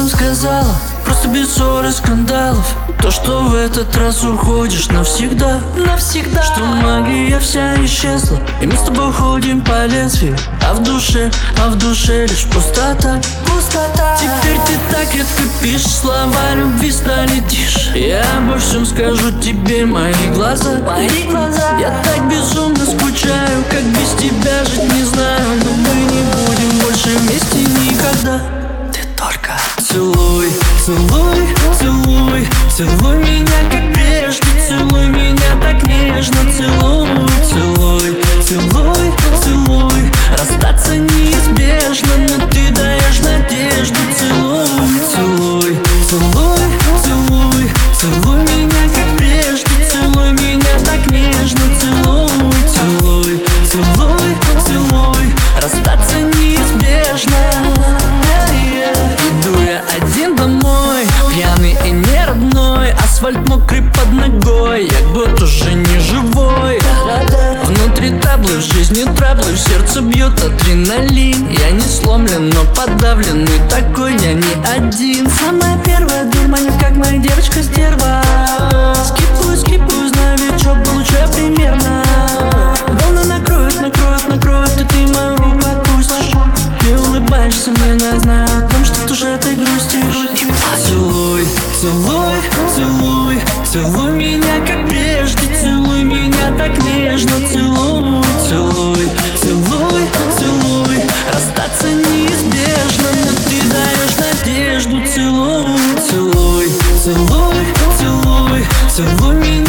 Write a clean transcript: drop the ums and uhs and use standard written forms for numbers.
нам сказала, просто без ссор и скандалов, то, что в этот раз уходишь навсегда. Навсегда. Что магия вся исчезла, и мы с тобой ходим по лезвию, а в душе лишь пустота. Пустота. Теперь ты так редко пишешь, слова любви стали тише. Я обо всем скажу тебе, мои глаза. Мои глаза. Я так безумно скучаю, как без тебя жить не знаю. Но мы не будем больше вместе никогда. Ты только целуй, целуй, целуй, целуй меня как прежде, целуй меня так нежно, целуй, целуй, целуй, целуй. Расстаться неизбежно, но ты даешь надежду. Целуй, целуй, целуй, целуй, целуй меня как прежде, целуй меня так нежно, целуй, целуй, целуй, целуй. Расстаться неизбежно. Иду я один домой, пьяный и не родной, асфальт мокрый под ногой, я будто уже не живой. Внутри таблы, в жизни траблы, в сердце бьет адреналин. Я не сломлен, но подавленный такой, я не один. Самая первая дурманит, как моя девочка-стерва. Скипаю, скипаю, знаю, вечок, получаю примерно. Волны накроют, накроют, накроют, и ты мою руку отпустишь. Ты улыбаешься мне, но я знаю о том, что ты уже этой грустишь. Целуй, целуй, целуй, целуй меня как прежде, целуй меня так нежно, целуй, целуй, целуй, целуй. Расстаться неизбежно, но ты даешь надежду. Целуй, целуй, целуй, целуй, целуй меня